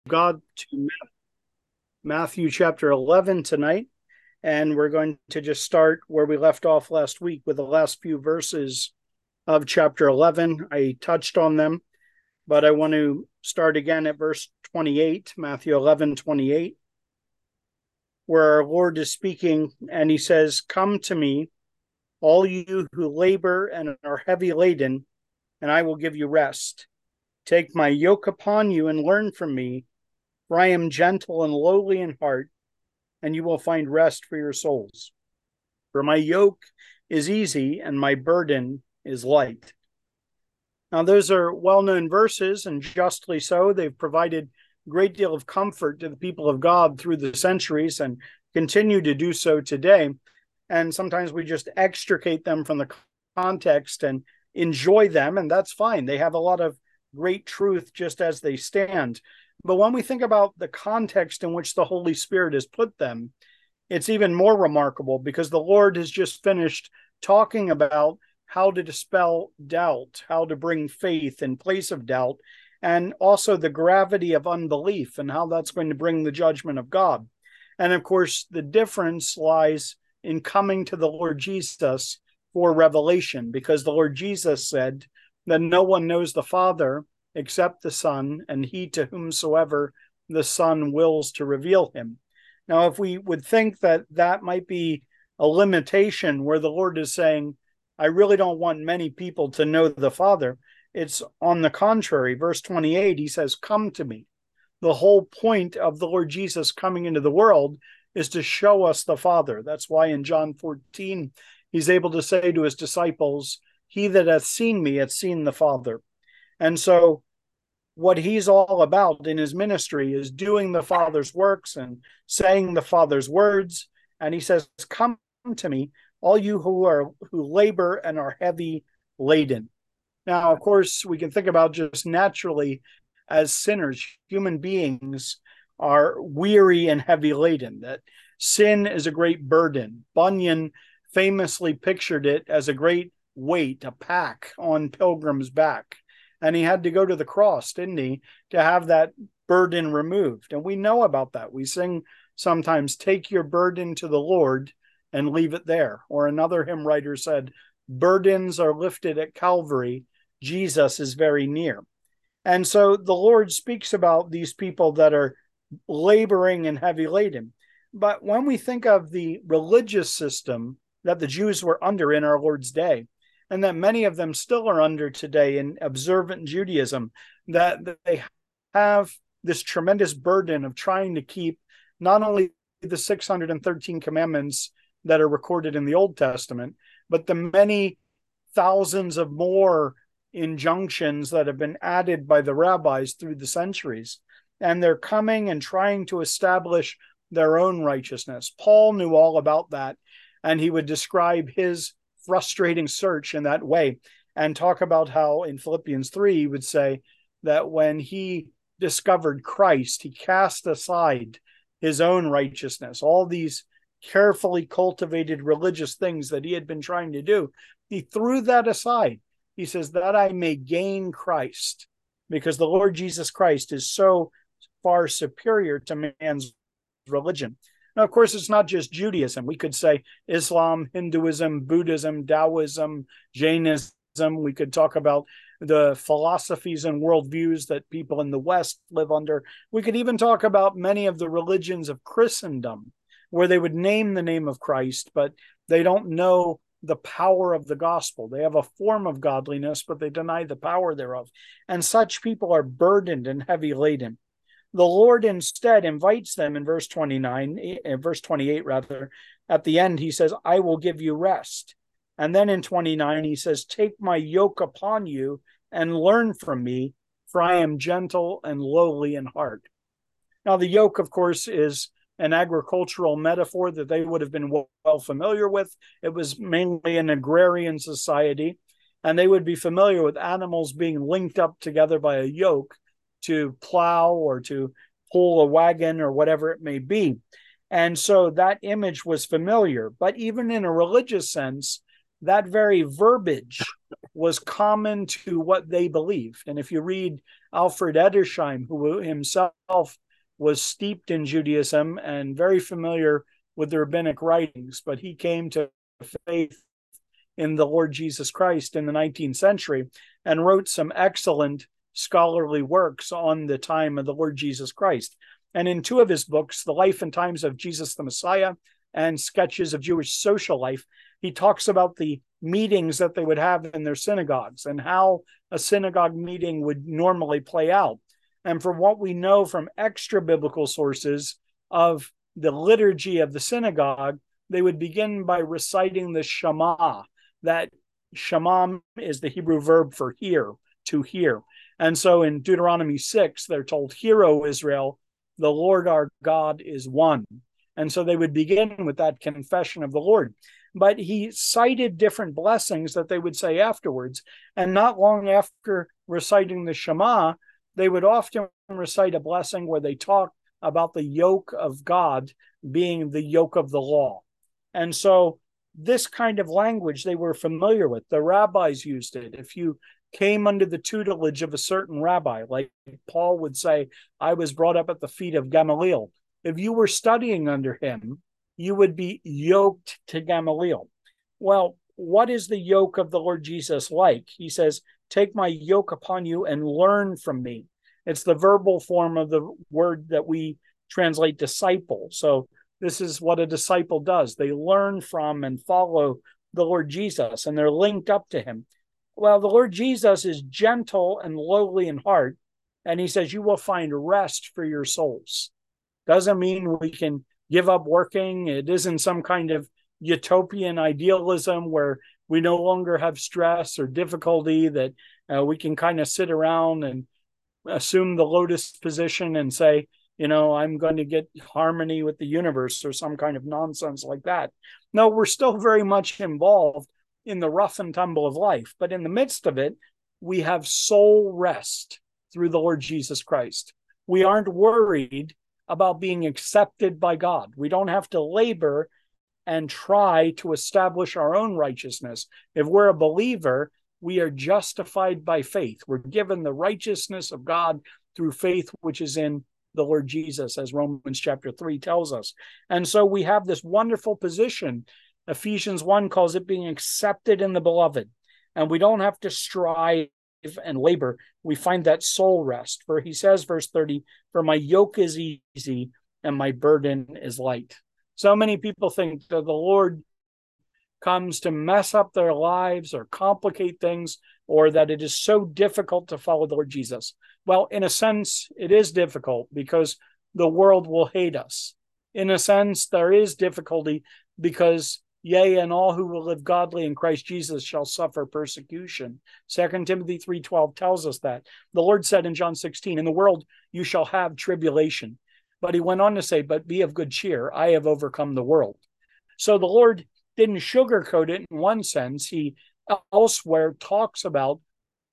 God to Matthew chapter 11 tonight. And we're going to just start where we left off last week with the last few verses of chapter 11. I touched on them, but I want to start again at verse 28, Matthew 11:28, where our Lord is speaking and he says, "Come to me, all you who labor and are heavy laden, and I will give you rest. Take my yoke upon you and learn from me, for I am gentle and lowly in heart, and you will find rest for your souls. For my yoke is easy and my burden is light." Now, those are well known verses, and justly so. They've provided a great deal of comfort to the people of God through the centuries and continue to do so today. And sometimes we just extricate them from the context and enjoy them, and that's fine. They have a lot of great truth just as they stand. But when we think about the context in which the Holy Spirit has put them, it's even more remarkable because the Lord has just finished talking about how to dispel doubt, how to bring faith in place of doubt, and also the gravity of unbelief and how that's going to bring the judgment of God. And of course, the difference lies in coming to the Lord Jesus for revelation, because the Lord Jesus said that no one knows the Father except the Son, and he to whomsoever the Son wills to reveal him. Now, if we would think that that might be a limitation where the Lord is saying, I really don't want many people to know the Father, it's on the contrary. Verse 28, he says, "Come to me." The whole point of the Lord Jesus coming into the world is to show us the Father. That's why in John 14, he's able to say to his disciples, "He that hath seen me hath seen the Father." And so what he's all about in his ministry is doing the Father's works and saying the Father's words. And he says, "Come to me, all you who labor and are heavy laden." Now, of course, we can think about just naturally as sinners, human beings are weary and heavy laden, that sin is a great burden. Bunyan famously pictured it as a great weight, a pack on Pilgrim's back. And he had to go to the cross, didn't he, to have that burden removed. And we know about that. We sing sometimes, "Take your burden to the Lord and leave it there." Or another hymn writer said, "Burdens are lifted at Calvary. Jesus is very near." And so the Lord speaks about these people that are laboring and heavy laden. But when we think of the religious system that the Jews were under in our Lord's day, and that many of them still are under today in observant Judaism, that they have this tremendous burden of trying to keep not only the 613 commandments that are recorded in the Old Testament, but the many thousands of more injunctions that have been added by the rabbis through the centuries. And they're coming and trying to establish their own righteousness. Paul knew all about that, and he would describe his frustrating search in that way and talk about how in Philippians 3, he would say that when he discovered Christ, he cast aside his own righteousness, all these carefully cultivated religious things that he had been trying to do. He threw that aside. He says, "That I may gain Christ," because the Lord Jesus Christ is so far superior to man's religion. Now, of course, it's not just Judaism. We could say Islam, Hinduism, Buddhism, Taoism, Jainism. We could talk about the philosophies and worldviews that people in the West live under. We could even talk about many of the religions of Christendom, where they would name the name of Christ, but they don't know the power of the gospel. They have a form of godliness, but they deny the power thereof. And such people are burdened and heavy laden. The Lord instead invites them in verse 28 rather, at the end, he says, "I will give you rest." And then in 29, he says, "Take my yoke upon you and learn from me, for I am gentle and lowly in heart." Now, the yoke, of course, is an agricultural metaphor that they would have been well familiar with. It was mainly an agrarian society, and they would be familiar with animals being linked up together by a yoke to plow or to pull a wagon or whatever it may be. And so that image was familiar. But even in a religious sense, that very verbiage was common to what they believed. And if you read Alfred Edersheim, who himself was steeped in Judaism and very familiar with the rabbinic writings, but he came to faith in the Lord Jesus Christ in the 19th century and wrote some excellent scholarly works on the time of the Lord Jesus Christ. And in two of his books, The Life and Times of Jesus the Messiah and Sketches of Jewish Social Life, he talks about the meetings that they would have in their synagogues and how a synagogue meeting would normally play out. And from what we know from extra biblical sources of the liturgy of the synagogue, they would begin by reciting the Shema. That Shema is the Hebrew verb for hear, to hear. And so in Deuteronomy 6, they're told, "Hear, O Israel, the Lord our God is one." And so they would begin with that confession of the Lord. But he cited different blessings that they would say afterwards. And not long after reciting the Shema, they would often recite a blessing where they talk about the yoke of God being the yoke of the law. And so this kind of language they were familiar with. The rabbis used it. If you came under the tutelage of a certain rabbi, like Paul would say, "I was brought up at the feet of Gamaliel." If you were studying under him, you would be yoked to Gamaliel. Well, what is the yoke of the Lord Jesus like? He says, "Take my yoke upon you and learn from me." It's the verbal form of the word that we translate disciple. So this is what a disciple does. They learn from and follow the Lord Jesus, and they're linked up to him. Well, the Lord Jesus is gentle and lowly in heart, and he says, "You will find rest for your souls." Doesn't mean we can give up working. It isn't some kind of utopian idealism where we no longer have stress or difficulty, that we can kind of sit around and assume the lotus position and say, I'm going to get harmony with the universe or some kind of nonsense like that. No, we're still very much involved in the rough and tumble of life. But in the midst of it, we have soul rest through the Lord Jesus Christ. We aren't worried about being accepted by God. We don't have to labor and try to establish our own righteousness. If we're a believer, we are justified by faith. We're given the righteousness of God through faith, which is in the Lord Jesus, as Romans chapter 3 tells us. And so we have this wonderful position. Ephesians 1 calls it being accepted in the beloved. And we don't have to strive and labor. We find that soul rest. For he says, verse 30, "For my yoke is easy and my burden is light." So many people think that the Lord comes to mess up their lives or complicate things, or that it is so difficult to follow the Lord Jesus. Well, in a sense, it is difficult because the world will hate us. In a sense, there is difficulty because, yea, and all who will live godly in Christ Jesus shall suffer persecution. 2 Timothy 3:12 tells us that. The Lord said in John 16, "In the world you shall have tribulation." But he went on to say, "But be of good cheer, I have overcome the world." So the Lord didn't sugarcoat it in one sense. He elsewhere talks about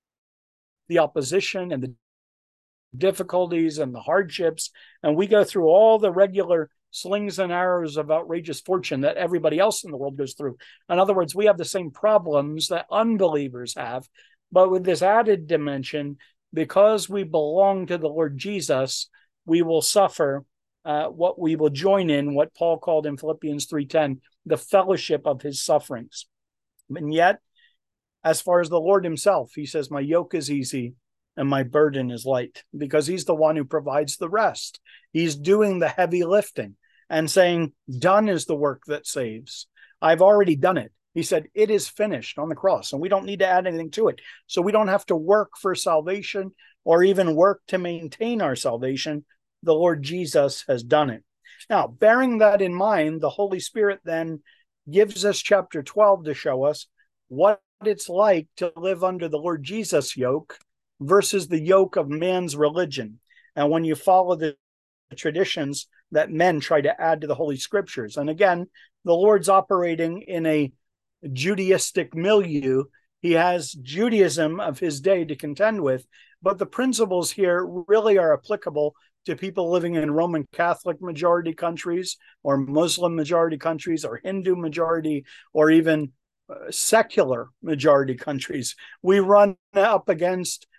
the opposition and the difficulties and the hardships, and we go through all the regular slings and arrows of outrageous fortune that everybody else in the world goes through. In other words, we have the same problems that unbelievers have, but with this added dimension, because we belong to the Lord Jesus, we will suffer what we will join in, what Paul called in Philippians 3:10, the fellowship of his sufferings. And yet, as far as the Lord himself, he says, "My yoke is easy and my burden is light," because he's the one who provides the rest. He's doing the heavy lifting and saying, "Done is the work that saves. I've already done it." He said, "It is finished" on the cross, and we don't need to add anything to it. So we don't have to work for salvation or even work to maintain our salvation. The Lord Jesus has done it. Now, bearing that in mind, the Holy Spirit then gives us chapter 12 to show us what it's like to live under the Lord Jesus yoke versus the yoke of man's religion. And when you follow the traditions that men try to add to the Holy Scriptures. And again, the Lord's operating in a Judaistic milieu. He has Judaism of his day to contend with, but the principles here really are applicable to people living in Roman Catholic majority countries or Muslim majority countries or Hindu majority or even secular majority countries. We run up against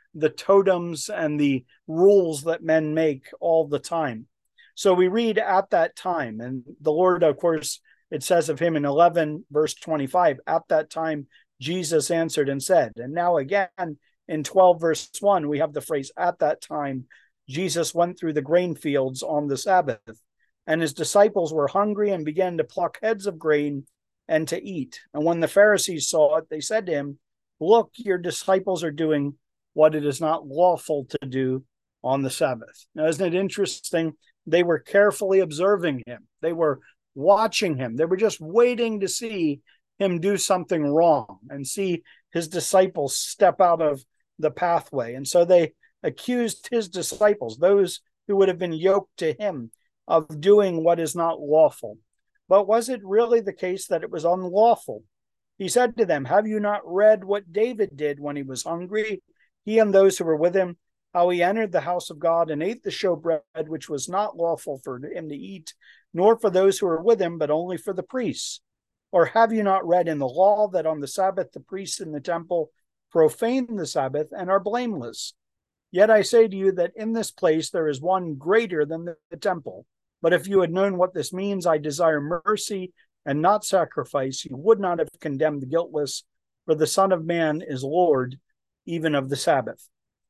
the totems and the rules that men make all the time. So we read at that time, and the Lord, of course, it says of him in 11, verse 25, at that time, Jesus answered and said. And now again, in 12, verse 1, we have the phrase, at that time, Jesus went through the grain fields on the Sabbath, and his disciples were hungry and began to pluck heads of grain and to eat. And when the Pharisees saw it, they said to him, look, your disciples are doing what it is not lawful to do on the Sabbath. Now, isn't it interesting? They were carefully observing him. They were watching him. They were just waiting to see him do something wrong and see his disciples step out of the pathway. And so they accused his disciples, those who would have been yoked to him, of doing what is not lawful. But was it really the case that it was unlawful? He said to them, have you not read what David did when he was hungry, he and those who were with him, how he entered the house of God and ate the showbread, which was not lawful for him to eat, nor for those who were with him, but only for the priests? Or have you not read in the law that on the Sabbath the priests in the temple profane the Sabbath and are blameless? Yet I say to you that in this place there is one greater than the temple. But if you had known what this means, I desire mercy and not sacrifice, you would not have condemned the guiltless, for the Son of Man is Lord even of the Sabbath.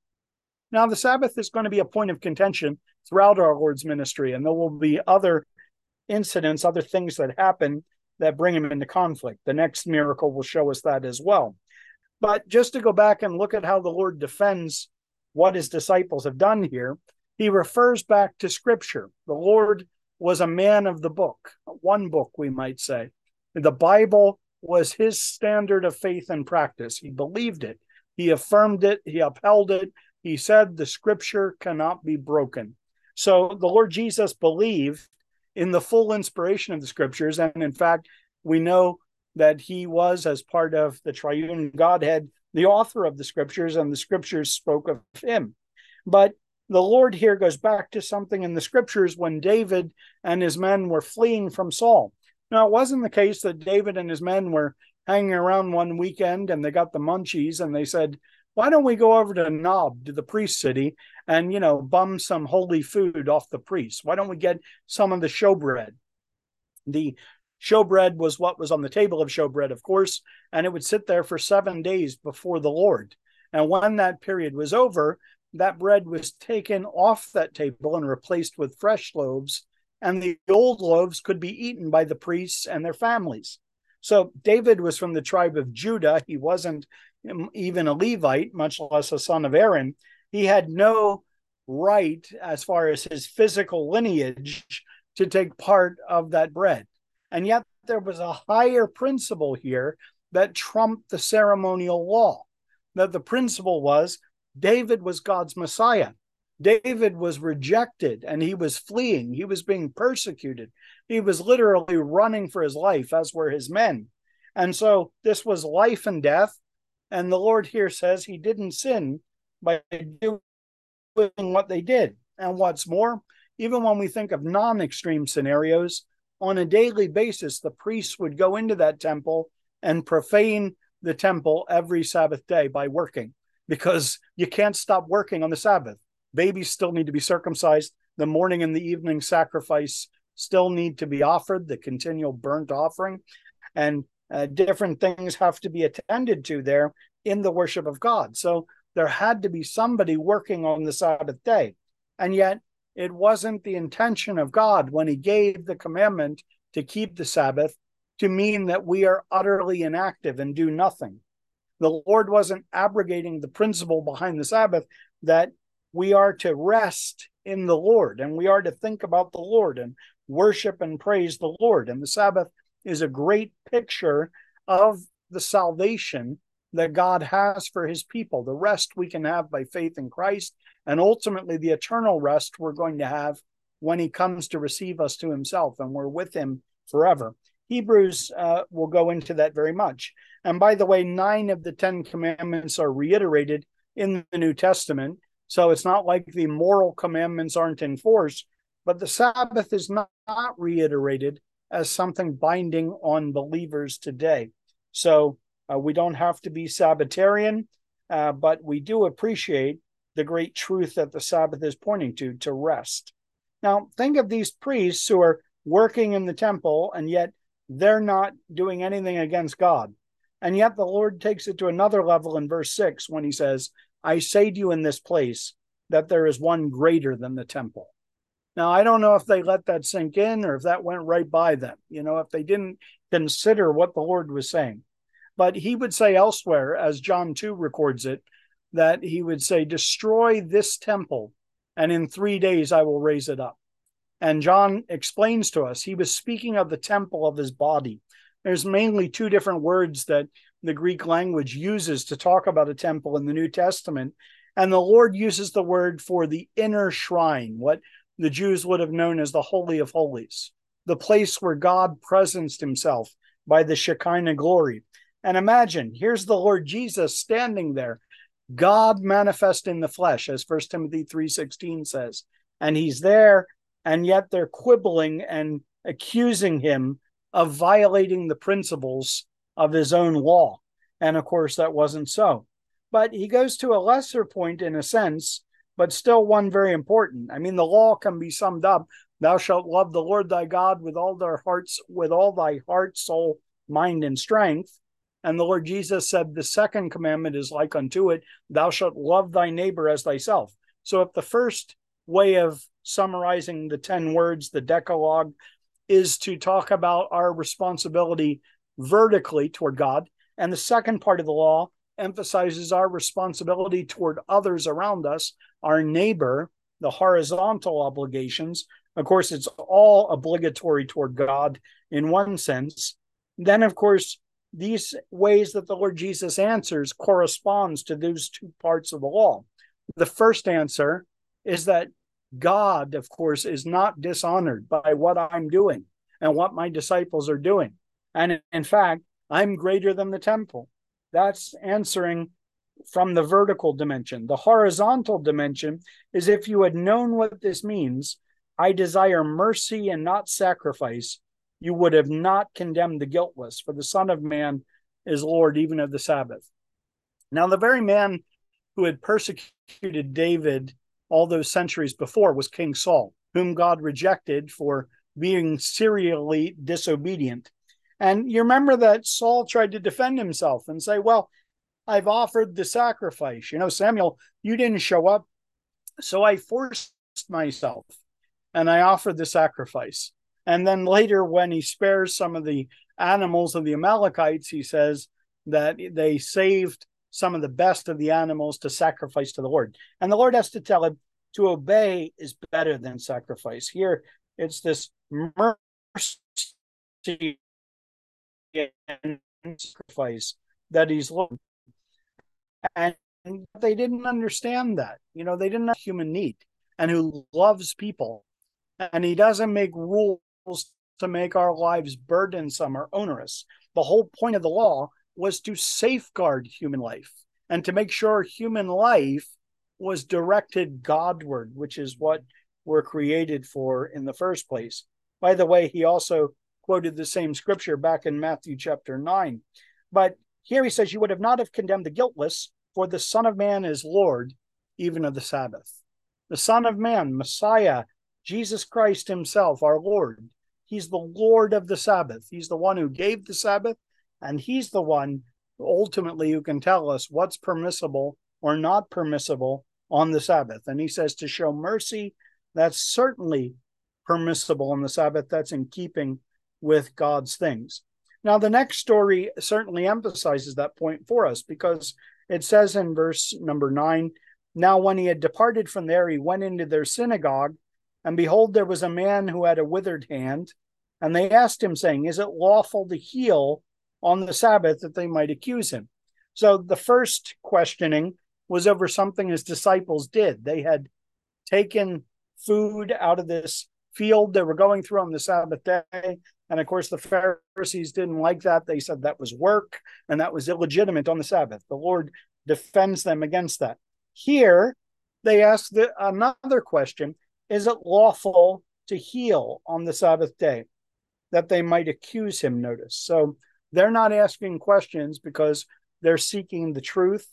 Now, the Sabbath is going to be a point of contention throughout our Lord's ministry, and there will be other incidents, other things that happen that bring him into conflict. The next miracle will show us that as well. But just to go back and look at how the Lord defends what his disciples have done here, he refers back to Scripture. The Lord was a man of the book, one book, we might say. The Bible was his standard of faith and practice. He believed it. He affirmed it. He upheld it. He said the Scripture cannot be broken. So the Lord Jesus believed in the full inspiration of the Scriptures. And in fact, we know that he was, as part of the triune Godhead, the author of the Scriptures, and the Scriptures spoke of him. But the Lord here goes back to something in the Scriptures when David and his men were fleeing from Saul. Now, it wasn't the case that David and his men were hanging around one weekend and they got the munchies and they said, why don't we go over to Nob, to the priest city, and, bum some holy food off the priests? Why don't we get some of the showbread? The showbread was what was on the table of showbread, of course, and it would sit there for 7 days before the Lord. And when that period was over, that bread was taken off that table and replaced with fresh loaves, and the old loaves could be eaten by the priests and their families. So David was from the tribe of Judah. He wasn't even a Levite, much less a son of Aaron. He had no right, as far as his physical lineage, to take part of that bread. And yet there was a higher principle here that trumped the ceremonial law, that the principle was David was God's Messiah. David was rejected and he was fleeing. He was being persecuted. He was literally running for his life, as were his men. And so this was life and death. And the Lord here says he didn't sin by doing what they did. And what's more, even when we think of non-extreme scenarios, on a daily basis, the priests would go into that temple and profane the temple every Sabbath day by working, because you can't stop working on the Sabbath. Babies still need to be circumcised. The morning and the evening sacrifice still need to be offered, the continual burnt offering. And different things have to be attended to there in the worship of God. So there had to be somebody working on the Sabbath day. And yet it wasn't the intention of God when he gave the commandment to keep the Sabbath to mean that we are utterly inactive and do nothing. The Lord wasn't abrogating the principle behind the Sabbath that we are to rest in the Lord and we are to think about the Lord and worship and praise the Lord. And the Sabbath is a great picture of the salvation that God has for his people, the rest we can have by faith in Christ, and ultimately the eternal rest we're going to have when he comes to receive us to himself and we're with him forever. Hebrews will go into that very much. And by the way, 9 of the 10 commandments are reiterated in the New Testament. So it's not like the moral commandments aren't in force, but the Sabbath is not reiterated as something binding on believers today. So we don't have to be Sabbatarian. but we do appreciate the great truth that the Sabbath is pointing to rest. Now, think of these priests who are working in the temple, and yet they're not doing anything against God. And yet the Lord takes it to another level in verse 6 when he says, I say to you in this place that there is one greater than the temple. Now, I don't know if they let that sink in or if that went right by them, if they didn't consider what the Lord was saying. But he would say elsewhere, as John 2 records it, that he would say, destroy this temple, and in 3 days I will raise it up. And John explains to us, he was speaking of the temple of his body. There's mainly two different words that the Greek language uses to talk about a temple in the New Testament. And the Lord uses the word for the inner shrine, what the Jews would have known as the Holy of Holies, the place where God presenced himself by the Shekinah glory. And imagine, here's the Lord Jesus standing there, God manifest in the flesh, as 1 Timothy 3:16 says. And he's there, and yet they're quibbling and accusing him of violating the principles of his own law. And of course, that wasn't so. But he goes to a lesser point in a sense, but still one very important. I mean, the law can be summed up. Thou shalt love the Lord thy God with all thy heart, soul, mind, and strength. And the Lord Jesus said, the second commandment is like unto it, thou shalt love thy neighbor as thyself. So if the first way of summarizing the 10 words, the Decalogue, is to talk about our responsibility vertically toward God, and the second part of the law emphasizes our responsibility toward others around us, our neighbor, the horizontal obligations. Of course, it's all obligatory toward God in one sense. Then, of course, these ways that the Lord Jesus answers corresponds to those two parts of the law. The first answer is that God, of course, is not dishonored by what I'm doing and what my disciples are doing. And in fact, I'm greater than the temple. That's answering from the vertical dimension. The horizontal dimension is, if you had known what this means, I desire mercy and not sacrifice, you would have not condemned the guiltless, for the Son of Man is Lord even of the Sabbath. Now, the very man who had persecuted David all those centuries before was King Saul, whom God rejected for being serially disobedient. And you remember that Saul tried to defend himself and say, well, I've offered the sacrifice. Samuel, you didn't show up, so I forced myself and I offered the sacrifice. And then later, when he spares some of the animals of the Amalekites, he says that they saved some of the best of the animals to sacrifice to the Lord. And the Lord has to tell him to obey is better than sacrifice. Here, it's this mercy and sacrifice that he's looking. And they didn't understand that. They didn't have human need, and who loves people. And he doesn't make rules to make our lives burdensome or onerous. The whole point of the law was to safeguard human life and to make sure human life was directed Godward, which is what we're created for in the first place. By the way, he also quoted the same scripture back in Matthew chapter 9. But here he says, you would have not have condemned the guiltless, for the Son of Man is Lord, even of the Sabbath. The Son of Man, Messiah, Jesus Christ himself, our Lord. He's the Lord of the Sabbath. He's the one who gave the Sabbath, and he's the one ultimately who can tell us what's permissible or not permissible on the Sabbath. And he says to show mercy, that's certainly permissible on the Sabbath. That's in keeping with God's things. Now, the next story certainly emphasizes that point for us, because it says in verse number 9, now when he had departed from there, he went into their synagogue, and behold, there was a man who had a withered hand. And they asked him, saying, is it lawful to heal on the Sabbath, that they might accuse him? So the first questioning was over something his disciples did. They had taken food out of this field they were going through on the Sabbath day. And of course, the Pharisees didn't like that. They said that was work and that was illegitimate on the Sabbath. The Lord defends them against that. Here, they ask another question, is it lawful to heal on the Sabbath day, that they might accuse him, notice. So they're not asking questions because they're seeking the truth.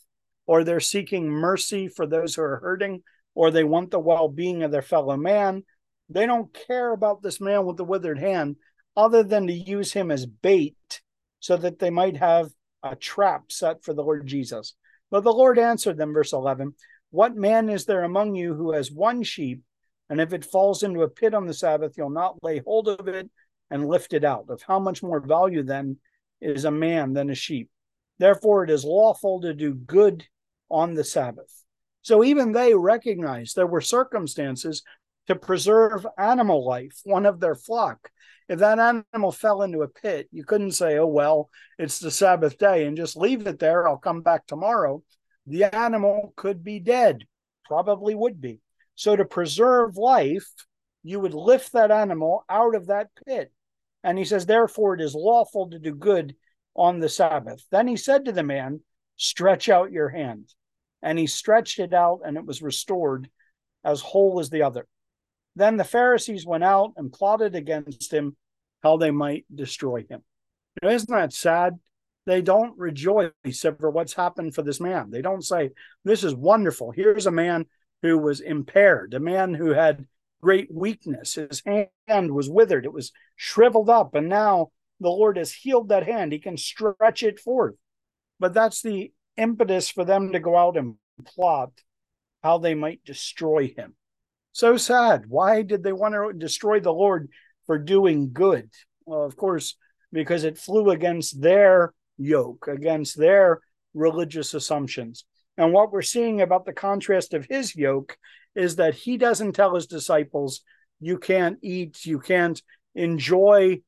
or they're seeking mercy for those who are hurting, or they want the well-being of their fellow man. They don't care about this man with the withered hand other than to use him as bait so that they might have a trap set for the Lord Jesus. But the Lord answered them, verse 11, what man is there among you who has one sheep, and if it falls into a pit on the Sabbath, you'll not lay hold of it and lift it out? Of how much more value then is a man than a sheep? Therefore it is lawful to do good on the Sabbath. So even they recognized there were circumstances to preserve animal life, one of their flock. If that animal fell into a pit, you couldn't say, oh, well, it's the Sabbath day and just leave it there. I'll come back tomorrow. The animal could be dead, probably would be. So to preserve life, you would lift that animal out of that pit. And he says, therefore, it is lawful to do good on the Sabbath. Then he said to the man, stretch out your hand. And he stretched it out, and it was restored as whole as the other. Then the Pharisees went out and plotted against him how they might destroy him. You know, isn't that sad? They don't rejoice over what's happened for this man. They don't say, this is wonderful. Here's a man who was impaired, a man who had great weakness. His hand was withered. It was shriveled up. And now the Lord has healed that hand. He can stretch it forth. But that's the impetus for them to go out and plot how they might destroy him. So sad. Why did they want to destroy the Lord for doing good? Well, of course, because it flew against their yoke, against their religious assumptions. And what we're seeing about the contrast of his yoke is that he doesn't tell his disciples, you can't eat, you can't enjoy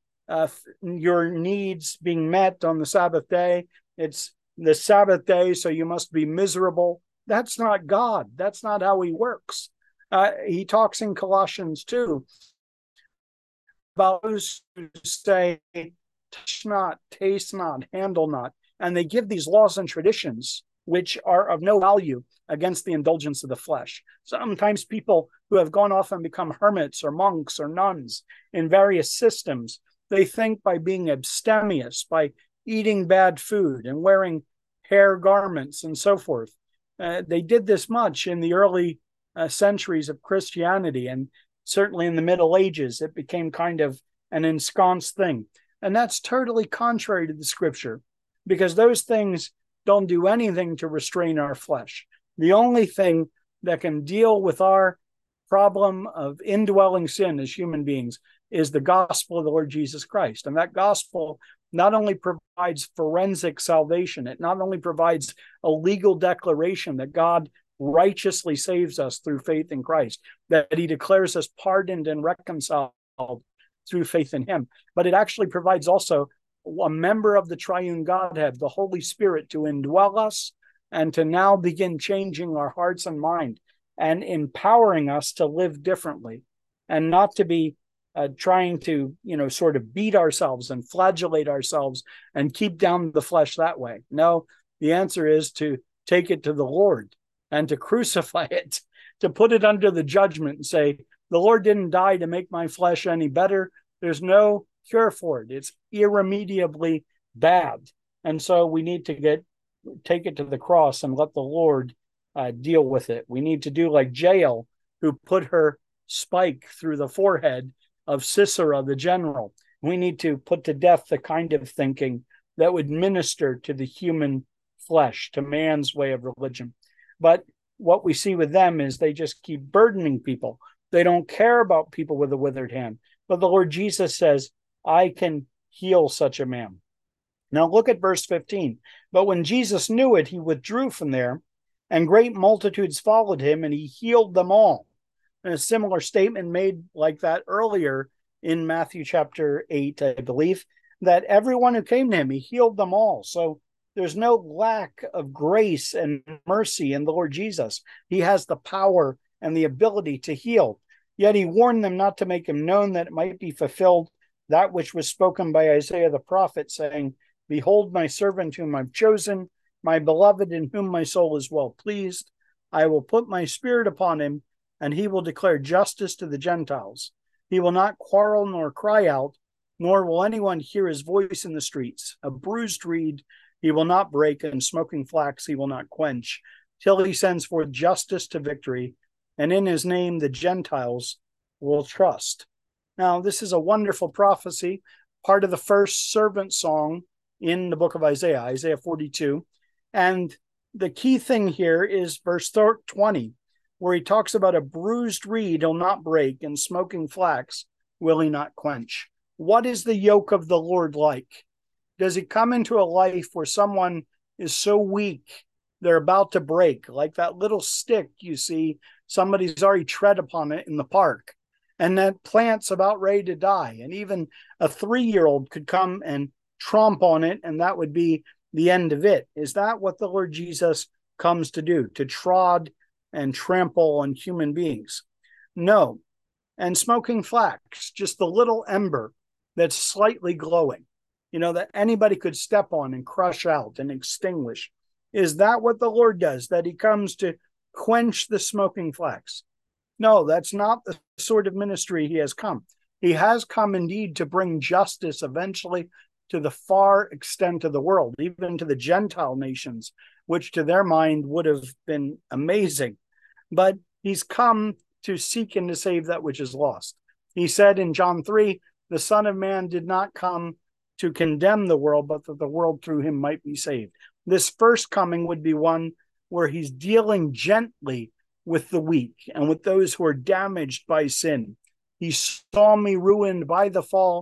your needs being met on the Sabbath day. It's the Sabbath day, so you must be miserable. That's not God. That's not how he works. He talks in Colossians 2 about those who say, touch not, taste not, handle not. And they give these laws and traditions which are of no value against the indulgence of the flesh. Sometimes people who have gone off and become hermits or monks or nuns in various systems, they think by being abstemious, by eating bad food and wearing hair garments and so forth. They did this much in the early centuries of Christianity, and certainly in the Middle Ages, it became kind of an ensconced thing. And that's totally contrary to the scripture, because those things don't do anything to restrain our flesh. The only thing that can deal with our problem of indwelling sin as human beings is the gospel of the Lord Jesus Christ. And that gospel not only provides forensic salvation, it not only provides a legal declaration that God righteously saves us through faith in Christ, that he declares us pardoned and reconciled through faith in him, but it actually provides also a member of the triune Godhead, the Holy Spirit, to indwell us and to now begin changing our hearts and mind and empowering us to live differently and not to be trying to, sort of beat ourselves and flagellate ourselves and keep down the flesh that way. No, the answer is to take it to the Lord and to crucify it, to put it under the judgment and say, the Lord didn't die to make my flesh any better. There's no cure for it. It's irremediably bad. And so we need to take it to the cross and let the Lord deal with it. We need to do like Jael, who put her spike through the forehead of Sisera, the general. We need to put to death the kind of thinking that would minister to the human flesh, to man's way of religion. But what we see with them is they just keep burdening people. They don't care about people with a withered hand. But the Lord Jesus says, I can heal such a man. Now look at verse 15. But when Jesus knew it, he withdrew from there, and great multitudes followed him, and he healed them all. And a similar statement made like that earlier in Matthew chapter 8, I believe, that everyone who came to him, he healed them all. So there's no lack of grace and mercy in the Lord Jesus. He has the power and the ability to heal. Yet he warned them not to make him known, that it might be fulfilled that which was spoken by Isaiah the prophet, saying, behold my servant whom I've chosen, my beloved in whom my soul is well pleased. I will put my spirit upon him, and he will declare justice to the Gentiles. He will not quarrel nor cry out, nor will anyone hear his voice in the streets. A bruised reed he will not break, and smoking flax he will not quench, till he sends forth justice to victory, and in his name the Gentiles will trust. Now, this is a wonderful prophecy, part of the first servant song in the book of Isaiah, Isaiah 42. And the key thing here is verse 20, where he talks about a bruised reed he'll not break, and smoking flax will he not quench. What is the yoke of the Lord like? Does he come into a life where someone is so weak they're about to break, like that little stick you see somebody's already tread upon it in the park, and that plant's about ready to die, and even a 3-year-old could come and tromp on it, and that would be the end of it? Is that what the Lord Jesus comes to do, to trod and trample on human beings? No. And smoking flax, just the little ember that's slightly glowing, that anybody could step on and crush out and extinguish. Is that what the Lord does, that he comes to quench the smoking flax? No, that's not the sort of ministry he has come. He has come indeed to bring justice eventually to the far extent of the world, even to the Gentile nations, which to their mind would have been amazing. But he's come to seek and to save that which is lost. He said in John 3, the Son of Man did not come to condemn the world, but that the world through him might be saved. This first coming would be one where he's dealing gently with the weak and with those who are damaged by sin. He saw me ruined by the fall,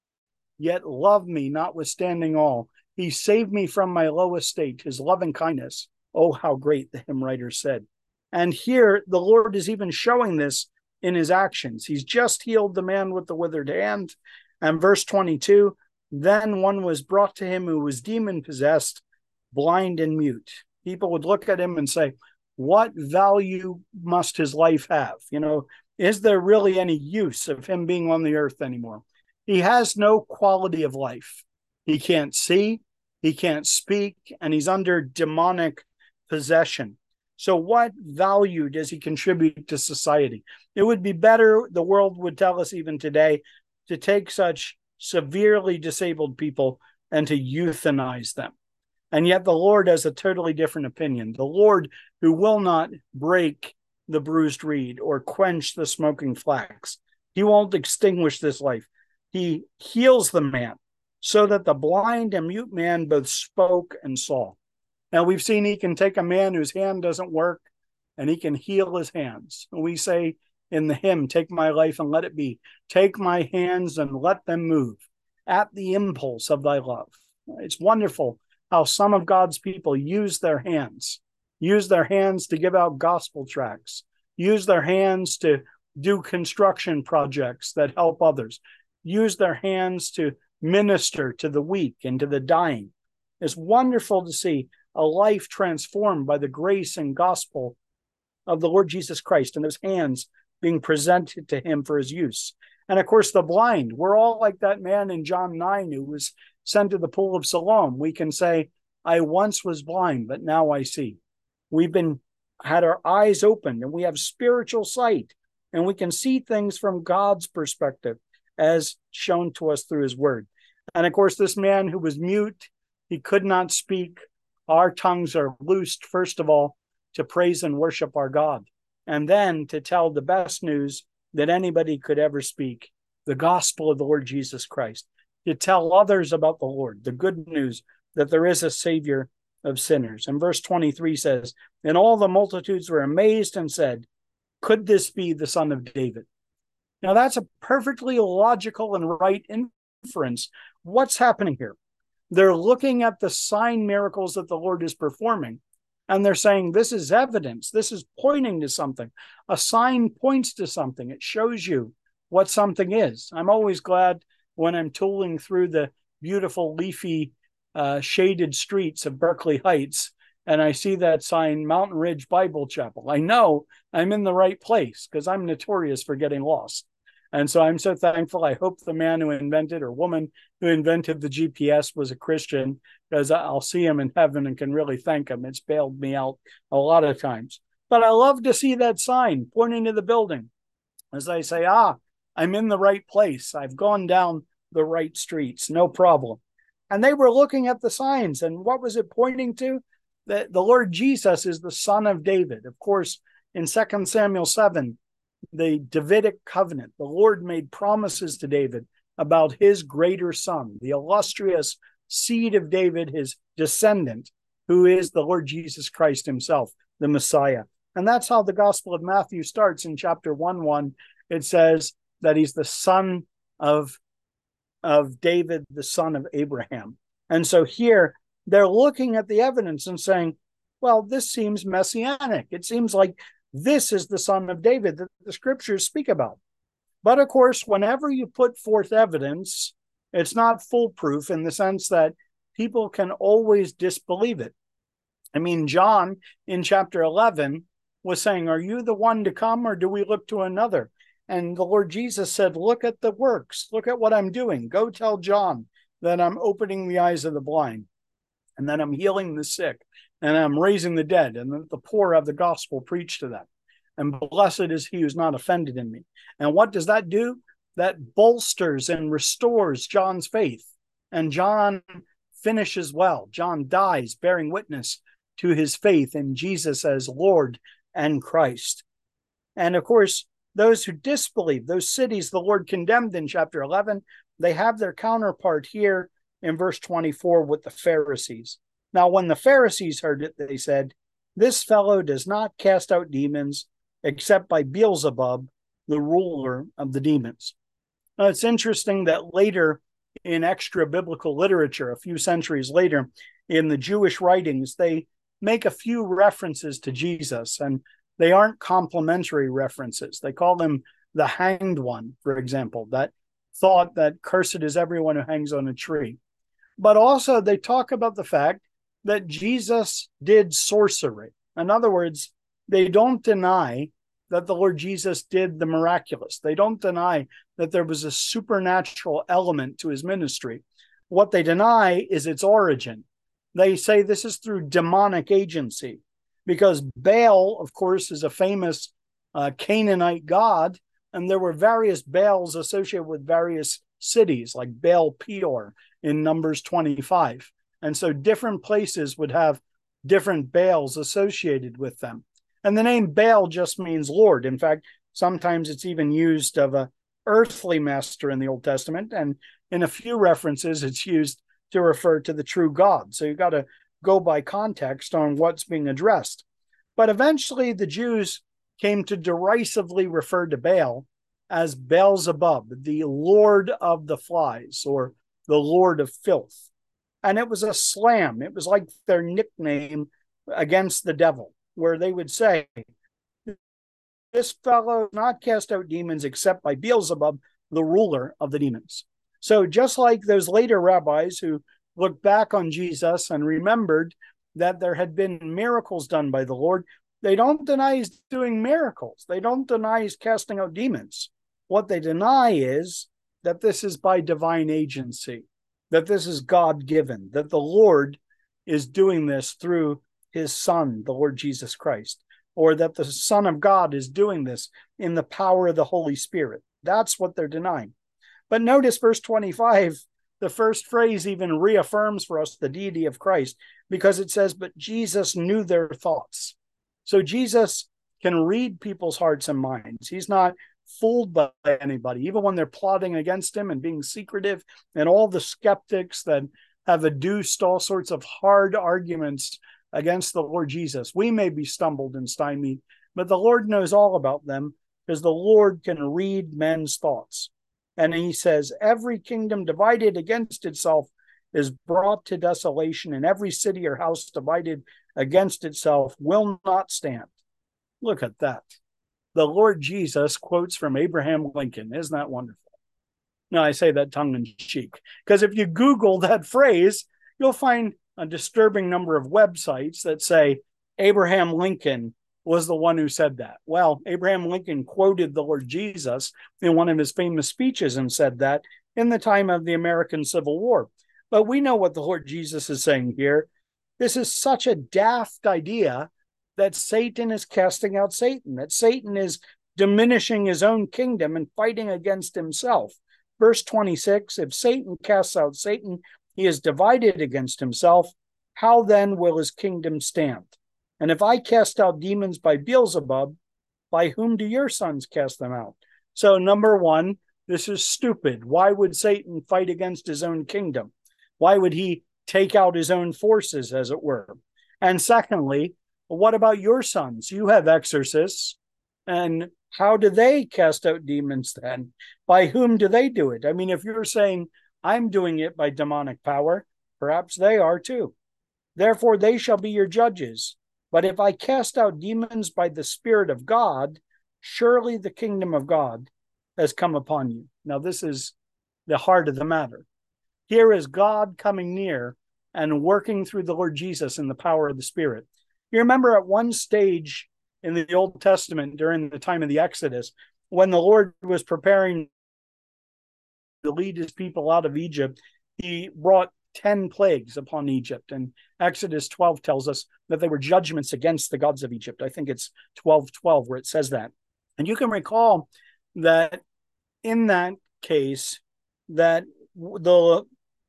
yet loved me notwithstanding all. He saved me from my low estate, his loving kindness. Oh, how great, the hymn writer said. And here the Lord is even showing this in his actions. He's just healed the man with the withered hand. And verse 22, then one was brought to him who was demon-possessed, blind and mute. People would look at him and say, what value must his life have? Is there really any use of him being on the earth anymore? He has no quality of life. He can't see, he can't speak, and he's under demonic possession. So what value does he contribute to society? It would be better, the world would tell us even today, to take such severely disabled people and to euthanize them. And yet the Lord has a totally different opinion. The Lord who will not break the bruised reed or quench the smoking flax. He won't extinguish this life. He heals the man so that the blind and mute man both spoke and saw. Now we've seen he can take a man whose hand doesn't work and he can heal his hands. And we say in the hymn, take my life and let it be. Take my hands and let them move at the impulse of thy love. It's wonderful how some of God's people use their hands to give out gospel tracts, use their hands to do construction projects that help others, use their hands to minister to the weak and to the dying. It's wonderful to see a life transformed by the grace and gospel of the Lord Jesus Christ and those hands being presented to him for his use. And of course, the blind, we're all like that man in John 9 who was sent to the pool of Siloam. We can say, I once was blind, but now I see. We've had our eyes opened and we have spiritual sight and we can see things from God's perspective as shown to us through his word. And of course, this man who was mute, he could not speak. Our tongues are loosed, first of all, to praise and worship our God, and then to tell the best news that anybody could ever speak, the gospel of the Lord Jesus Christ, to tell others about the Lord, the good news that there is a Savior of sinners. And verse 23 says, and all the multitudes were amazed and said, could this be the Son of David? Now that's a perfectly logical and right inference. What's happening here? They're looking at the sign miracles that the Lord is performing, and they're saying, this is evidence. This is pointing to something. A sign points to something. It shows you what something is. I'm always glad when I'm tooling through the beautiful, leafy, shaded streets of Berkeley Heights, and I see that sign, Mountain Ridge Bible Chapel. I know I'm in the right place because I'm notorious for getting lost. And so I'm so thankful. I hope the man who invented or woman who invented the GPS was a Christian, because I'll see him in heaven and can really thank him. It's bailed me out a lot of times. But I love to see that sign pointing to the building as I say, I'm in the right place. I've gone down the right streets. No problem. And they were looking at the signs. And what was it pointing to? That the Lord Jesus is the son of David. Of course, in 2 Samuel 7, the Davidic covenant, the Lord made promises to David about his greater son, the illustrious seed of David, his descendant, who is the Lord Jesus Christ himself, the Messiah. And that's how the Gospel of Matthew starts in chapter 1:1. It says that he's the son of David, the son of Abraham. And so here they're looking at the evidence and saying, well, this seems messianic. It seems like this is the son of David that the scriptures speak about. But of course, whenever you put forth evidence, it's not foolproof in the sense that people can always disbelieve it. I mean, John in chapter 11 was saying, are you the one to come, or do we look to another? And the Lord Jesus said, look at the works. Look at what I'm doing. Go tell John that I'm opening the eyes of the blind, and that I'm healing the sick, and I'm raising the dead, and that the poor have the gospel preached to them. And blessed is he who's not offended in me. And what does that do? That bolsters and restores John's faith. And John finishes well. John dies bearing witness to his faith in Jesus as Lord and Christ. And of course, those who disbelieve, those cities the Lord condemned in chapter 11, they have their counterpart here in verse 24 with the Pharisees. Now, when the Pharisees heard it, they said, this fellow does not cast out demons except by Beelzebub, the ruler of the demons. Now, it's interesting that later in extra biblical literature, a few centuries later, in the Jewish writings, they make a few references to Jesus, and they aren't complimentary references. They call him the hanged one, for example, that thought that cursed is everyone who hangs on a tree. But also they talk about the fact that Jesus did sorcery. In other words, they don't deny that the Lord Jesus did the miraculous. They don't deny that there was a supernatural element to his ministry. What they deny is its origin. They say this is through demonic agency, because Baal, of course, is a famous Canaanite god, and there were various Baals associated with various cities, like Baal Peor in Numbers 25. And so different places would have different Baals associated with them. And the name Baal just means Lord. In fact, sometimes it's even used of an earthly master in the Old Testament, and in a few references, it's used to refer to the true God. So you've got to go by context on what's being addressed. But eventually the Jews came to derisively refer to Baal as Beelzebub, the Lord of the flies, or the Lord of filth. And it was a slam. It was like their nickname against the devil, where they would say, this fellow not cast out demons except by Beelzebub, the ruler of the demons. So just like those later rabbis who looked back on Jesus and remembered that there had been miracles done by the Lord, they don't deny he's doing miracles. They don't deny he's casting out demons. What they deny is that this is by divine agency, that this is God-given, that the Lord is doing this through his Son, the Lord Jesus Christ, or that the Son of God is doing this in the power of the Holy Spirit. That's what they're denying. But notice verse 25, the first phrase even reaffirms for us the deity of Christ, because it says, but Jesus knew their thoughts. So Jesus can read people's hearts and minds. He's not fooled by anybody, even when they're plotting against him and being secretive, and all the skeptics that have adduced all sorts of hard arguments against the Lord Jesus. We may be stumbled and stymied, but the Lord knows all about them, because the Lord can read men's thoughts. And he says, every kingdom divided against itself is brought to desolation, and every city or house divided against itself will not stand. Look at that. The Lord Jesus quotes from Abraham Lincoln. Isn't that wonderful? Now, I say that tongue in cheek, because if you Google that phrase, you'll find a disturbing number of websites that say Abraham Lincoln was the one who said that. Well, Abraham Lincoln quoted the Lord Jesus in one of his famous speeches and said that in the time of the American Civil War. But we know what the Lord Jesus is saying here. This is such a daft idea that Satan is casting out Satan, that Satan is diminishing his own kingdom and fighting against himself. Verse 26, if Satan casts out Satan, He is divided against himself. How then will his kingdom stand? And if I cast out demons by Beelzebub, by whom do your sons cast them out? So, number one, this is stupid. Why would Satan fight against his own kingdom? Why would he take out his own forces, as it were? And secondly, what about your sons? You have exorcists. And how do they cast out demons then? By whom do they do it? I mean, if you're saying I'm doing it by demonic power, perhaps they are too. Therefore, they shall be your judges. But if I cast out demons by the Spirit of God, surely the kingdom of God has come upon you. Now, this is the heart of the matter. Here is God coming near and working through the Lord Jesus in the power of the Spirit. You remember at one stage in the Old Testament during the time of the Exodus, when the Lord was preparing to lead his people out of Egypt, he brought 10 plagues upon Egypt. And Exodus 12 tells us that they were judgments against the gods of Egypt. I think it's 12:12 where it says that. And you can recall that in that case, that the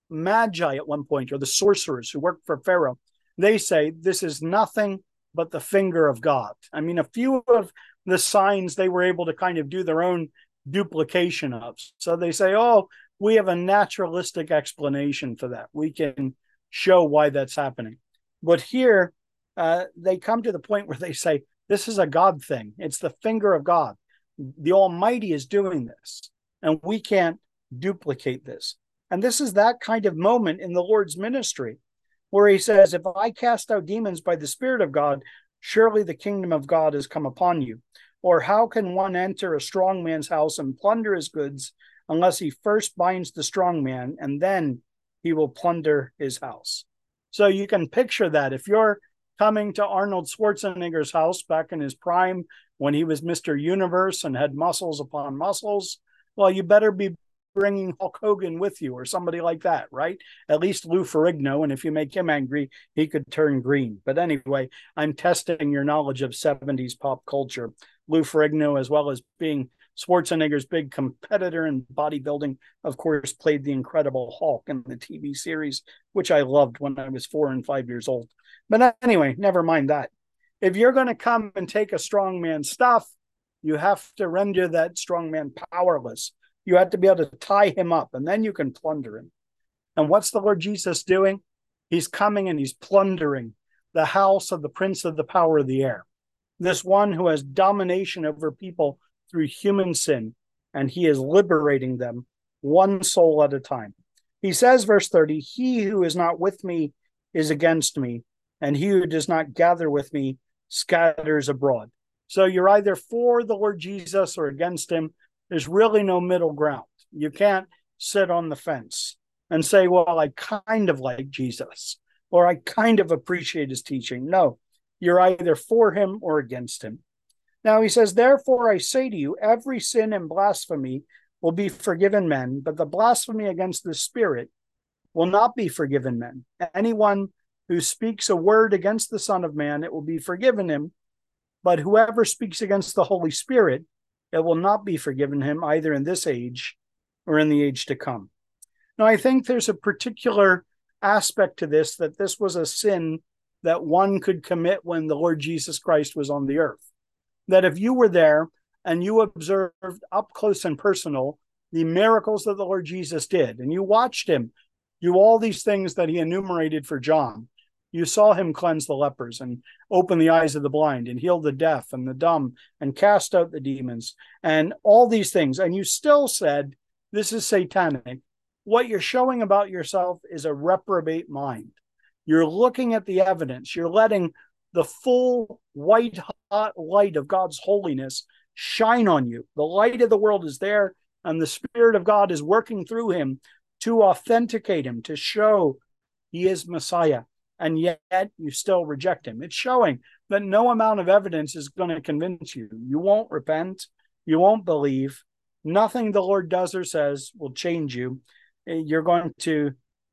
Magi at one point, or the sorcerers who worked for Pharaoh, they say this is nothing but the finger of God. I mean, a few of the signs they were able to kind of do their own duplication of. So they say, oh, we have a naturalistic explanation for that. We can show why that's happening. But here, they come to the point where they say, this is a God thing. It's the finger of God. The Almighty is doing this, and we can't duplicate this. And this is that kind of moment in the Lord's ministry where he says, if I cast out demons by the Spirit of God, surely the kingdom of God has come upon you. Or how can one enter a strong man's house and plunder his goods unless he first binds the strong man, and then he will plunder his house? So you can picture that. If you're coming to Arnold Schwarzenegger's house back in his prime, when he was Mr. Universe and had muscles upon muscles, well, you better be bringing Hulk Hogan with you or somebody like that, right? At least Lou Ferrigno, and if you make him angry, he could turn green. But anyway, I'm testing your knowledge of 70s pop culture. Lou Ferrigno, as well as being Schwarzenegger's big competitor in bodybuilding, of course, played the Incredible Hulk in the TV series, which I loved when I was 4 and 5 years old. But anyway, never mind that. If you're going to come and take a strong man's stuff, you have to render that strong man powerless. You have to be able to tie him up, and then you can plunder him. And what's the Lord Jesus doing? He's coming and he's plundering the house of the prince of the power of the air, this one who has domination over people through human sin, and he is liberating them one soul at a time. He says, verse 30, he who is not with me is against me, and he who does not gather with me scatters abroad. So you're either for the Lord Jesus or against him. There's really no middle ground. You can't sit on the fence and say, well, I kind of like Jesus, or I kind of appreciate his teaching. No, you're either for him or against him. Now he says, therefore I say to you, every sin and blasphemy will be forgiven men, but the blasphemy against the Spirit will not be forgiven men. Anyone who speaks a word against the Son of Man, it will be forgiven him. But whoever speaks against the Holy Spirit, it will not be forgiven him either in this age or in the age to come. Now, I think there's a particular aspect to this, that this was a sin that one could commit when the Lord Jesus Christ was on the earth. That if you were there and you observed up close and personal the miracles that the Lord Jesus did, and you watched him do all these things that he enumerated for John, you saw him cleanse the lepers and open the eyes of the blind and heal the deaf and the dumb and cast out the demons and all these things. And you still said, this is satanic. What you're showing about yourself is a reprobate mind. You're looking at the evidence. You're letting the full white hot light of God's holiness shine on you. The light of the world is there, and the Spirit of God is working through him to authenticate him, to show he is Messiah. And yet you still reject him. It's showing that no amount of evidence is going to convince you. You won't repent. You won't believe. Nothing the Lord does or says will change you. You're going to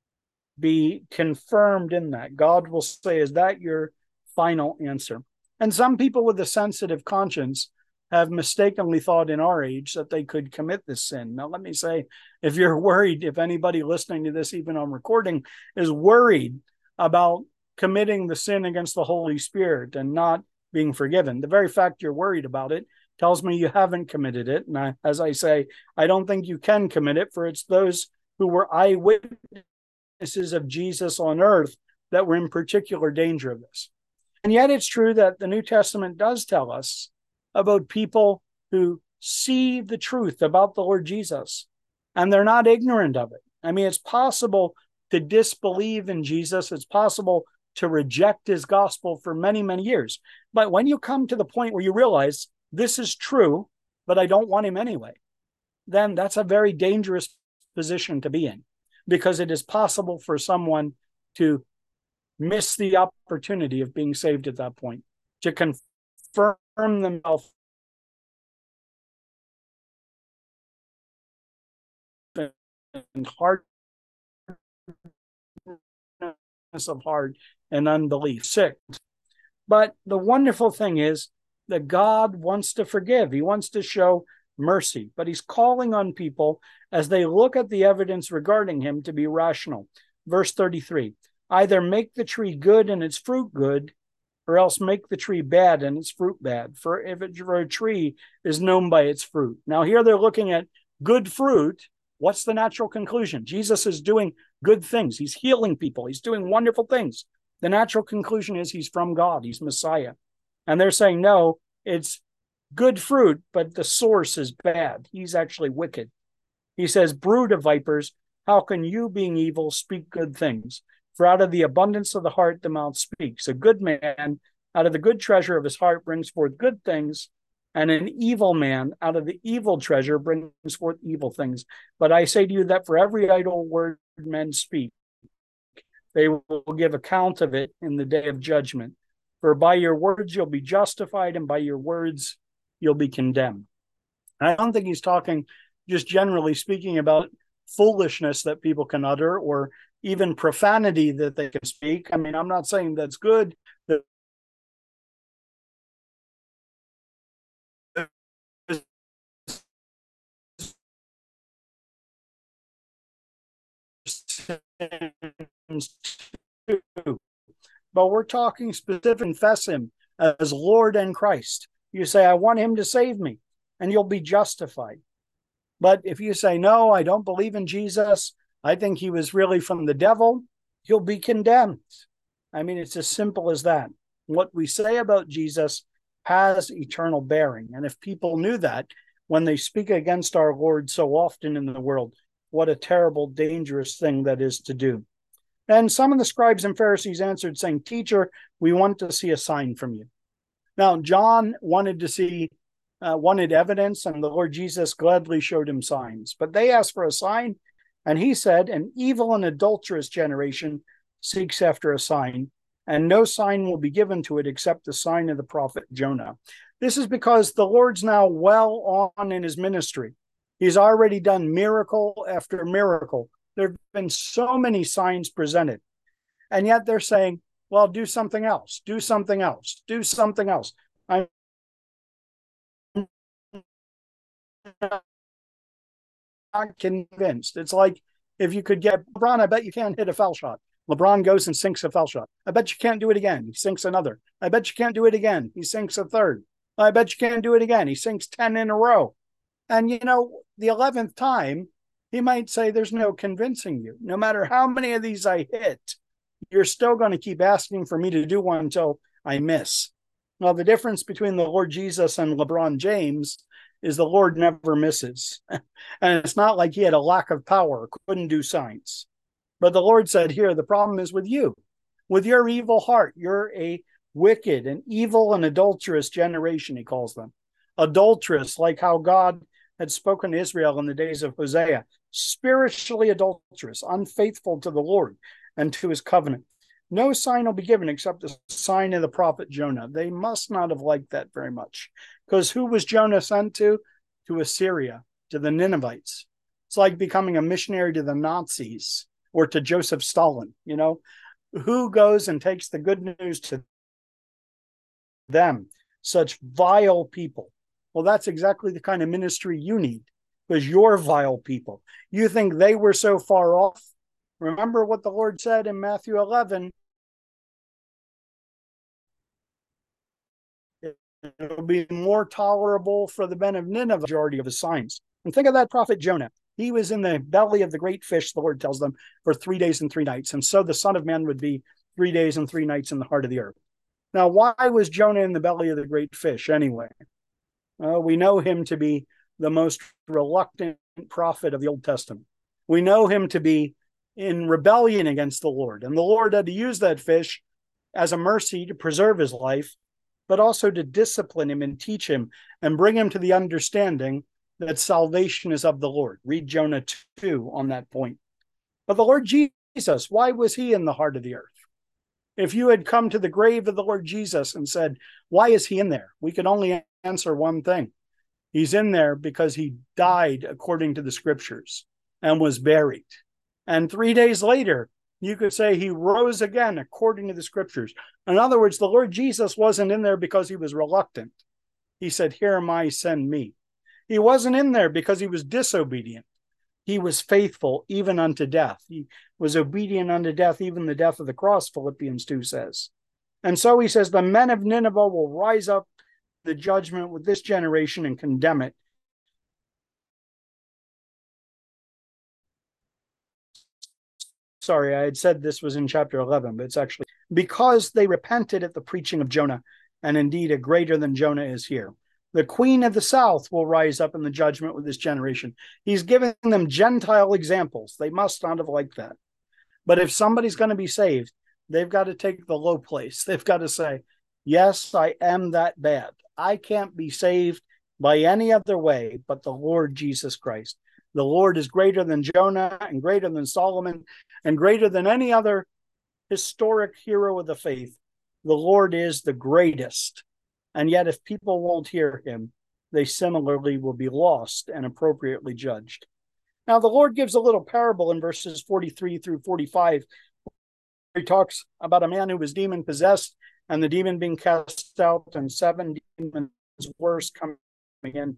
be confirmed in that. God will say, is that your final answer? And some people with a sensitive conscience have mistakenly thought in our age that they could commit this sin. Now, let me say, if you're worried, if anybody listening to this, even on recording, is worried about committing the sin against the Holy Spirit and not being forgiven, the very fact you're worried about it tells me you haven't committed it. And as I say, I don't think you can commit it, for it's those who were eyewitnesses of Jesus on earth that were in particular danger of this. And yet it's true that the New Testament does tell us about people who see the truth about the Lord Jesus, and they're not ignorant of it. I mean, it's possible to disbelieve in Jesus. It's possible to reject his gospel for many, many years. But when you come to the point where you realize this is true, but I don't want him anyway, then that's a very dangerous position to be in, because it is possible for someone to miss the opportunity of being saved at that point, to confirm themselves in hardness of heart and unbelief. 6. But the wonderful thing is that God wants to forgive. He wants to show mercy, but he's calling on people as they look at the evidence regarding him to be rational. Verse 33, either make the tree good and its fruit good, or else make the tree bad and its fruit bad. For a tree is known by its fruit. Now here they're looking at good fruit. What's the natural conclusion? Jesus is doing good things. He's healing people. He's doing wonderful things. The natural conclusion is he's from God. He's Messiah. And they're saying, no, it's good fruit, but the source is bad. He's actually wicked. He says, brood of vipers, how can you, being evil, speak good things? For out of the abundance of the heart, the mouth speaks. A good man, out of the good treasure of his heart, brings forth good things, and an evil man, out of the evil treasure, brings forth evil things. But I say to you that for every idle word men speak, they will give account of it in the day of judgment. For by your words you'll be justified, and by your words you'll be condemned. And I don't think he's talking, just generally speaking, about foolishness that people can utter, or even profanity that they can speak. I mean, I'm not saying that's good. But we're talking specific, confess him as Lord and Christ. You say, I want him to save me, and you'll be justified. But if you say, no, I don't believe in Jesus, I think he was really from the devil, you'll be condemned. I mean, it's as simple as that. What we say about Jesus has eternal bearing. And if people knew that, when they speak against our Lord so often in the world, what a terrible, dangerous thing that is to do. And some of the scribes and Pharisees answered, saying, Teacher, we want to see a sign from you. Now, John wanted evidence, and the Lord Jesus gladly showed him signs. But they asked for a sign, and he said, an evil and adulterous generation seeks after a sign, and no sign will be given to it except the sign of the prophet Jonah. This is because the Lord's now well on in his ministry. He's already done miracle after miracle. There have been so many signs presented. And yet they're saying, well, do something else, do something else, do something else. I'm not convinced. It's like, if you could get LeBron, I bet you can't hit a foul shot. LeBron goes and sinks a foul shot. I bet you can't do it again. He sinks another. I bet you can't do it again. He sinks a third. I bet you can't do it again. He sinks 10 in a row. And, the 11th time, he might say, there's no convincing you. No matter how many of these I hit, you're still going to keep asking for me to do one until I miss. Well, the difference between the Lord Jesus and LeBron James is the Lord never misses. And it's not like he had a lack of power, couldn't do signs. But the Lord said, here, the problem is with you. With your evil heart, you're a wicked and evil and adulterous generation, he calls them. Adulterous, like how God had spoken to Israel in the days of Hosea. Spiritually adulterous, unfaithful to the Lord and to his covenant. No sign will be given except the sign of the prophet Jonah. They must not have liked that very much. Because who was Jonah sent to? To Assyria, to the Ninevites. It's like becoming a missionary to the Nazis or to Joseph Stalin. Who goes and takes the good news to them? Such vile people. Well, that's exactly the kind of ministry you need, because you're vile people. You think they were so far off. Remember what the Lord said in Matthew 11. It'll be more tolerable for the men of Nineveh, the majority of his signs. And think of that prophet Jonah. He was in the belly of the great fish, the Lord tells them, for 3 days and 3 nights. And so the Son of Man would be 3 days and 3 nights in the heart of the earth. Now, why was Jonah in the belly of the great fish anyway? We know him to be the most reluctant prophet of the Old Testament. We know him to be in rebellion against the Lord. And the Lord had to use that fish as a mercy to preserve his life, but also to discipline him and teach him and bring him to the understanding that salvation is of the Lord. Read Jonah 2 on that point. But the Lord Jesus, why was he in the heart of the earth? If you had come to the grave of the Lord Jesus and said, why is he in there? We could only answer one thing. He's in there because he died according to the scriptures and was buried. And 3 days later, you could say he rose again according to the scriptures. In other words, the Lord Jesus wasn't in there because he was reluctant. He said, here am I, send me. He wasn't in there because he was disobedient. He was faithful even unto death. He was obedient unto death, even the death of the cross, Philippians 2 says. And so he says, the men of Nineveh will rise up the judgment with this generation and condemn it. Sorry, I had said this was in chapter 11, but it's actually because they repented at the preaching of Jonah, and indeed a greater than Jonah is here. The queen of the south will rise up in the judgment with this generation. He's giving them Gentile examples. They must not have liked that. But if somebody's going to be saved, they've got to take the low place. They've got to say, yes, I am that bad. I can't be saved by any other way but the Lord Jesus Christ. The Lord is greater than Jonah and greater than Solomon and greater than any other historic hero of the faith. The Lord is the greatest. And yet, if people won't hear him, they similarly will be lost and appropriately judged. Now, the Lord gives a little parable in verses 43 through 45. He talks about a man who was demon possessed and the demon being cast out and 7 demons worse coming in.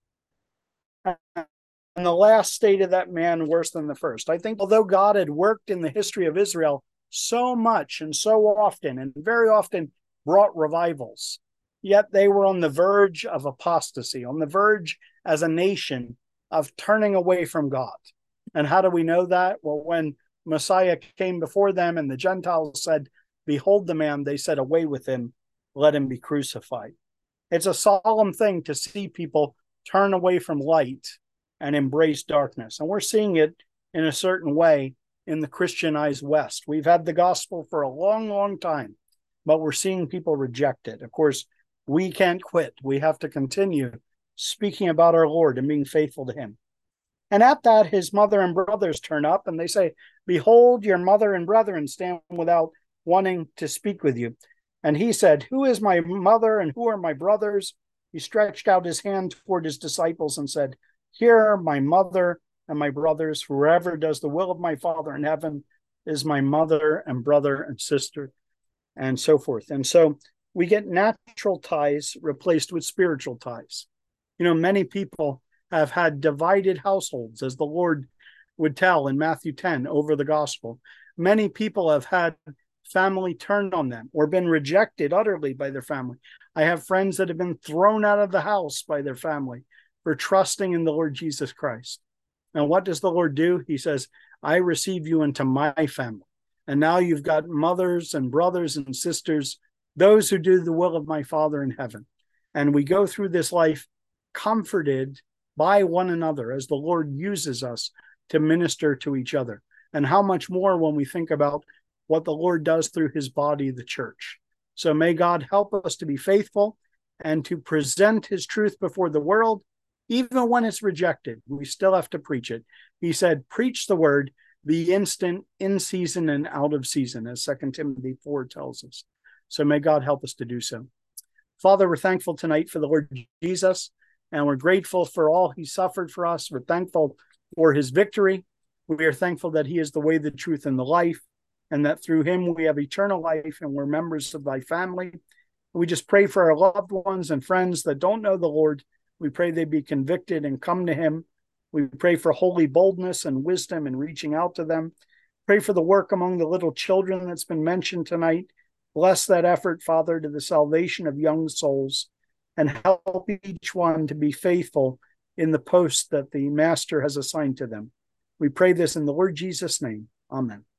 And the last state of that man worse than the first. I think although God had worked in the history of Israel so much and so often and very often brought revivals, yet they were on the verge of apostasy, on the verge as a nation of turning away from God. And how do we know that? Well, when Messiah came before them and the Gentiles said, behold the man, they said, away with him, let him be crucified. It's a solemn thing to see people turn away from light and embrace darkness. And we're seeing it in a certain way in the Christianized West. We've had the gospel for a long, long time, but we're seeing people reject it. Of course, we can't quit. We have to continue speaking about our Lord and being faithful to him. And at that, his mother and brothers turn up and they say, behold, your mother and brethren stand without wanting to speak with you. And he said, who is my mother and who are my brothers? He stretched out his hand toward his disciples and said, here are my mother and my brothers. Whoever does the will of my Father in heaven is my mother and brother and sister, and so forth. And so we get natural ties replaced with spiritual ties. You know, many people have had divided households, as the Lord would tell in Matthew 10 over the gospel. Many people have had family turned on them or been rejected utterly by their family. I have friends that have been thrown out of the house by their family for trusting in the Lord Jesus Christ. And what does the Lord do? He says, I receive you into my family. And now you've got mothers and brothers and sisters, those who do the will of my Father in heaven. And we go through this life comforted by one another as the Lord uses us to minister to each other. And how much more when we think about what the Lord does through his body, the church. So may God help us to be faithful and to present his truth before the world, even when it's rejected. We still have to preach it. He said, preach the word, be instant, in season and out of season, as 2 Timothy 4 tells us. So may God help us to do so. Father, we're thankful tonight for the Lord Jesus, and we're grateful for all he suffered for us. We're thankful for his victory. We are thankful that he is the way, the truth, and the life, and that through him we have eternal life and we're members of thy family. We just pray for our loved ones and friends that don't know the Lord, We pray they be convicted and come to him. We pray for holy boldness and wisdom in reaching out to them. Pray for the work among the little children that's been mentioned tonight. Bless that effort, Father, to the salvation of young souls, and help each one to be faithful in the post that the Master has assigned to them. We pray this in the Lord Jesus' name. Amen.